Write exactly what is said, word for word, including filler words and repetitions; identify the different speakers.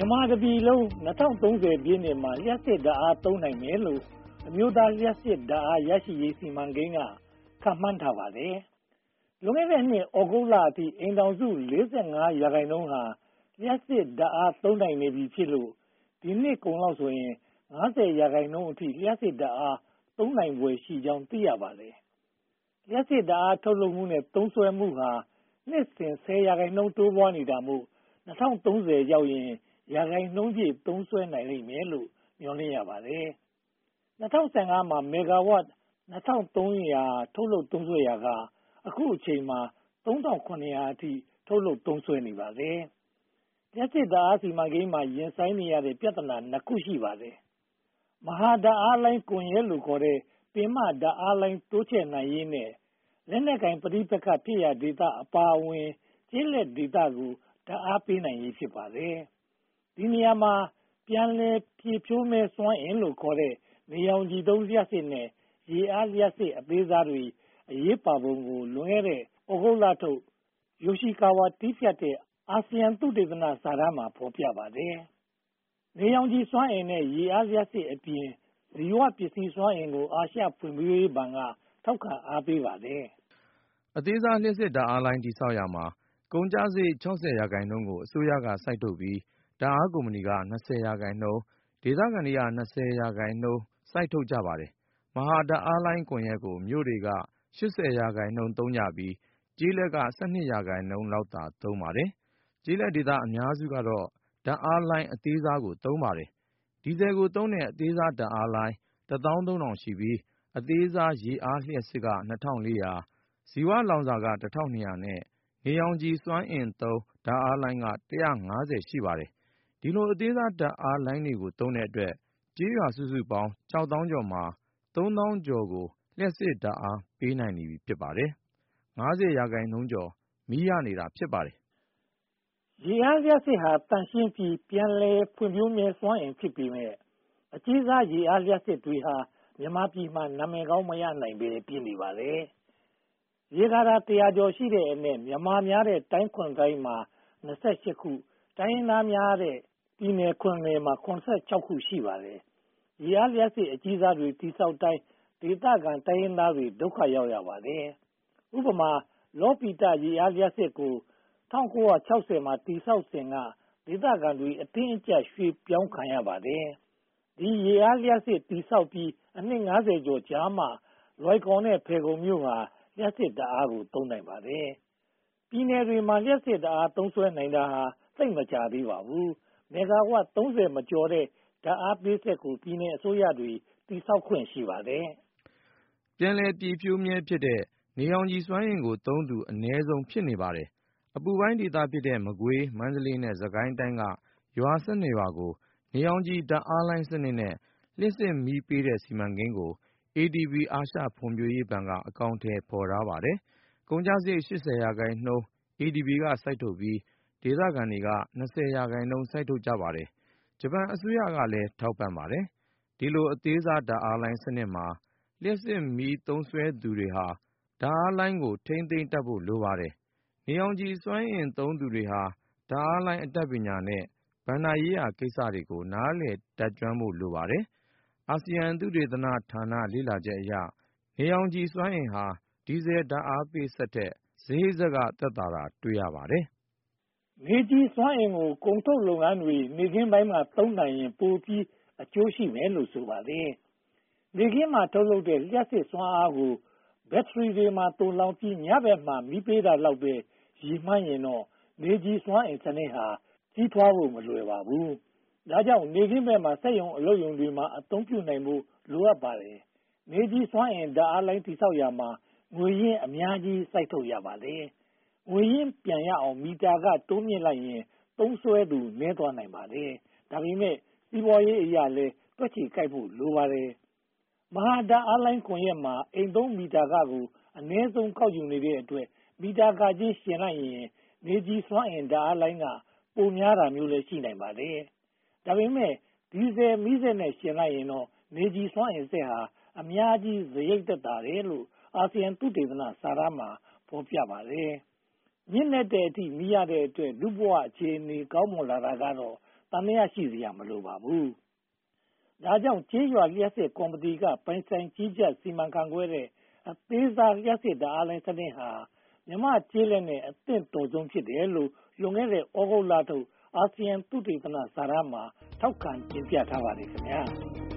Speaker 1: မြန်မာတပြည်လုံး၂၀၃၀ပြည့်နှစ်မှာလျှပ်စစ်ဓါတ်အားသုံးနိုင်မယ်လို့အမျိုးသားလျှပ်စစ်ဓါတ်အားရရှိရေးစီမံကိန်းကခန့်မှန်းထားပါတယ်။လွန်ခဲ့တဲ့နှစ်သြဂုတ်လအထိအိမ်ထောင်စုလေးဆယ့်ငါးရာခိုင်နှုန်းဟာလျှပ်စစ်ဓါတ်အားသုံးနိုင်နေပြီဖြစ်လို့ဒီနှစ်ကုန်လောက်ဆိုရင်ငါးဆယ်ရာခိုင်နှုန်းအထိလျှပ်စစ်ဓါတ်အားသုံးနိုင်ဖွယ်ရှိကြောင်းသိရပါတယ်။လျှပ်စစ်ဓါတ်အားထုတ်လုပ်မှုနဲ့သုံးစွဲမှုဟာနှစ်စဉ်ဆယ်ရာခိုင်နှုန်းတိုးပွားနေတာမို့၂၀၃၀ရောက်ရင်ရာခိုင်နှုန်းပြည့်သုံးစွဲနိုင်လိမ့်မယ်လို့မျှော်လင့်ရပါတယ်။၂၀၁၅မှာမဂါဝပ်နှစ်ထောင်သုံးရာထုတ်လုပ်သုံးစွဲရာကအခုအချိန်မှာသုံးထောင်ခုနှစ်ရာအထိထုတ်လုပ်သုံးစွဲနေပါတယ်။လျှပ်စစ်ဓါတ်အားစီမံကိန်းမှာရင်ဆိုင်နေရတဲ့ပြဿနာနှစ်ခုရှိပါတယ်။မဟာဓါတ်အားလိုင်းကွန်ရက်လို့ခေါ်တဲ့ပင်မဓါတ်အားလိုင်းတိုးချဲ့နိုင်ရေးနဲ့လက်နက်ကိုင်ပဋိပက္ခဖြစ်ရာဒေသအပါအဝင်ကျေးလက်ဒေသကိုဓါတ်အားပေးနိုင်ရေးဖြစ်ပါတယ်။ဒီနေရာမှာပြန်လည်ဖြည့်ဖြိုးမဲ့စွမ်းအင်လို့ခေါ်တဲ့နေရောင်ခြည်သုံးလျှပ်စစ်နဲ့ရေအားလျှပ်စစ်အသေးစားတွေအရေးပါပုံကိုလွန်ခဲ့တဲ့သြဂုတ်လထုတ်ယိုရှိကာဝါတည်းဖြတ်တဲ့အာဆီယံသုတေသနစာတမ်းမှာဖော်ပြပါတယ်။နေရောင်ခြည်စွမ်းအင်နဲ့ရေအားလျှပ်စစ်အပြင်ဇီဝပစ္စည်းစွမ်းအင်ကိုအာရှဖွံ့ဖြိုးရေးဘဏ်ကထောက်ခံအားပေးပါတယ်
Speaker 2: ။အသေးစားလျှပ်စစ်ဓါတ်အားလိုင်းတည်ဆောက်ရာမှာကုန်ကျစရိတ်ခြောက်ဆယ်ရာခိုင်နှုန်းကိုအစိုးရကစိုက်ထုတ်ပြီးဓါတ်အားကုမ္ပဏီက၂၀ရာခိုင်နှုန်းဒေသခံတွေက၂၀ရာခိုင်နှုန်းစိုက်ထုတ်ကြပါတယ်။မဟာဓါတ်အားလိုင်းကွန်ရက်ကိုမြို့တွေကရှစ်ဆယ်ရာခိုင်နှုန်းသုံးကြပြီးကျေးလက်ကဆယ့်နှစ်ရာခိုင်နှုန်းလောက်သာသုံးပါတယ်။ကျေးလက်ဒေသအများစုကတော့ဓါတ်အားလိုင်းအသေးစားကိုသုံးပါတယ်။ဒီဇယ်ကိုသုံးတဲ့အသေးစားဓါတ်အားလိုင်းတစ်သောင်းသုံးထောင်ရှိပြီးအသေးစားရေအားလျှပ်စစ်ကနှစ်ထောင်လေးရာဇီဝလောင်စာကတစ်ထောင်နှစ်ရာနဲ့နေရောင်ခြည်စွမ်းအင်သုံးဓါတ်အားလိုင်းကတစ်ရာငါးဆယ်ရှိပါတယ်။ဒီလိုအသေးစားဓါတ်အားလိုင်းတွေကိုသုံးတဲ့အတွက်ကျေးရွာစုစုပေါင်းခြောက်သောင်းကျော်မှာသုံးသောင်းကျော်ကိုလျှပ်စစ်ဓါတ်အားပေးနိုင်နေပြီဖြစ်ပါတယ်။ငါးဆယ်ရာခိုင်နှုန်းကျော်မီးရနေတာဖြစ်ပါတယ်
Speaker 1: ။ရေအားလျှပ်စစ်ဟာသန့်ရှင်းပြီးပြန်လည်ဖွံ့ဖြိုးမြဲစွမ်းအင်ဖြစ်ပေမဲ့အကြီးစားရေအားလျှပ်စစ်တွေဟာမြန်မာပြည်မှာနာမည်ကောင်းမရနိုင်ပဲဖြစ်နေပါတယ်။ရေကာတာတစ်ရာကျော်ရှိတဲ့အနက်မြန်မာများတဲ့တိုင်းခွန်တိုင်းမှာ၂၈ခုတိုင်းရင်းသားများတဲ့ပြည်နယ်ခွန်နယ်မှာ၇၆ခုရှိပါတယ်။ရေအားလျှပ်စစ်အကြီးစားတွေတိဆောက်တိုင်းဒေသခံတိုင်းရင်းသားတွေဒုက္ခရောက်ရပါတယ်။ဥပမာလောပီတရေအားလျှပ်စစ်ကို၁၉၆၀မှာတိဆောက်စဉ်ကဒေသခံတွေအတင်းအကျပ်ရွှေ့ပြောင်းခံရပါတယ်။ဒီရေအားလျှပ်စစ်တိဆောက်ပြီးအနှစ်ငါးဆယ်ကျော်ကြာမှလွိုင်ကော်နဲ့ဖယ်ခုံမြို့ဟာလျှပ်စစ်ဓါတ်အားကိုသုံးနိုင်ပါတယ်။ပြည်နယ်တွေမှာလျှပ်စစ်ဓါတ်အားသုံးစွဲနိုင်တာဟာသိပ်မကြာသေးပါဘူး။မဂါဝပ်သုံးဆယ်မကျော်တဲ့ဓါတ်အားပေးစက်ကိုပြည်နယ်အစိုးရတွေတည်ဆောက်ခွင့်ရှိပါတယ်
Speaker 2: ။ပြန်လည်ပြည့်ဖြိုးမြဲဖြစ်တဲ့နေရောင်ခြည်စွမ်းအင်ကိုသုံးသူအနည်းဆုံးဖြစ်နေပါတယ်။အပူပိုင်းဒေသဖြစ်တဲ့မကွေးမန္တလေးနဲ့စစ်ကိုင်းတိုင်းကရွာ၁၂ရွာကိုနေရောင်ခြည်ဓါတ်အားလိုင်းစနစ်နဲ့လျှပ်စစ်မီးပေးတဲ့စီမံကိန်းကို အေဒီဘီ အာရှဖွံ့ဖြိုးရေးဘဏ်ကအကောင်အထည်ဖော်ထားပါတယ်။ကုန်ကျစရိတ်ရှစ်ဆယ်ရာခိုင်နှုန်း အေဒီဘီ ကစိုက်ထုတ်ပြီးဒေသခံတွေက၂၀ရာခိုင်နှုန်းစိုက်ထုတ်ကြပါတယ်။ဂျပန်အစိုးရကလည်းထောက်ပံ့ပါတယ်။ဒီလိုအသေးစားဓါတ်အားလိုင်းစနစ်မှာလျှပ်စစ်မီးသုံးစွဲသူတွေဟာဓါတ်အားလိုင်းကိုထိန်းသိမ်းတတ်ဖို့လိုပါတယ်။နေရောင်ခြည်စွမ်းအင်သုံးသူတွေဟာဓါတ်အားလိုင်းအတတ်ပညာနဲ့ဘဏ္ဍာရေးရာကိစ္စတွေကိုနားလည်တတ်ကျွမ်းဖို့လိုပါတယ်။အာဆီယံသုတေသနဌာနလေ့လာချက်အရနေရောင်ခြည်စွမ်းအင်ဟာဒီဇယ်ဓါတ်အားပေးစက်ထက်စရိတ်စကသက်သာတာတွေ့ရပါတယ်
Speaker 1: ။နေခြည်စွမ်းအင်ကိုကုန်ထုတ်လုပ်ငန်းတွေနေ့ခင်းပိုင်းမှာသုံးနိုင်ရင်ပိုပြီးအကျိုးရှိမယ်လို့ဆိုပါတယ်။နေ့ခင်းမှာထုတ်လုပ်တဲ့လျှပ်စစ်စွမ်းအားကိုဘက်ထရီတွေမှာသိုလှောင်ပြီးညဘက်မှာမီးပေးတာလောက်ပဲရည်မှန်းရင်တော့နေခြည်စွမ်းအင်စနစ်ဟာကြီးထွားဖို့မလွယ်ပါဘူး။ဒါကြောင့်နေ့ခင်းဘက်မှာစက်ရုံအလုပ်ရုံတွေမှာအသုံးပြုနိုင်ဖို့လိုအပ်ပါတယ်။နေခြည်စွမ်းအင်ဓါတ်အားလိုင်းတည်ဆောက်ရာမှာငွေရင်းအများကြီးစိုက်ထုတ်ရပါတယ်။ငွေရင်းပြန်ရအောင်မီတာခတိုးမြှင့်လိုက်ရင်သုံးစွဲသူနည်းသွားနိုင်ပါတယ်။ဒါပေမဲ့စီးပွားရေးအရလည်းတွက်ချေကိုက်ဖို့လိုပါတယ်။မဟာဓါတ်အားလိုင်းကွန်ရက်မှာအိမ်သုံးမီတာခကိုအနည်းဆုံးကောက်ယူနေတဲ့အတွက်မီတာခချင်းယှဉ်လိုက်ရင်နေခြည်စွမ်းအင်ဓါတ်အားလိုင်းကပိုများတာမျိုးလည်းရှိနိုင်ပါတယ်။ဒါပေမဲ့ဒီဇယ်မီးစက်နဲ့ယှဉ်လိုက်ရင်တော့နေခြည်စွမ်းအင်စက်ဟာအများကြီးစရိတ်သက်သာတယ်လို့အာဆီယံသုတေသနစာတမ်းမှာဖော်ပြပါတယ်။မြင့်တဲ့တဲ့အထိမီးရတဲ့အတွက်လူ့ဘဝအခြေအနေကောင်းမွန်လာတာကတော့သံသယရှိစရာမလိုပါဘူး။ဒါကြောင့်ကျေးရွာလျှပ်စစ်ကော်မတီကပိုင်ဆိုင်ကြီးကြပ်စီမံခန့်ခွဲတဲ့အသေးစားလျှပ်စစ်ဓါတ်အားလိုင်းစနစ်ဟာမြန်မာ့ကျေးလက်နဲ့အသင့်တော်ဆုံးဖြစ်တယ်လို့လွန်ခဲ့တဲ့ဩဂုတ်လထုတ်အာဆီယံသုတေသနစာတမ်းမှာထောက်ခံတင်ပြထားပါတယ်ခင်ဗျာ။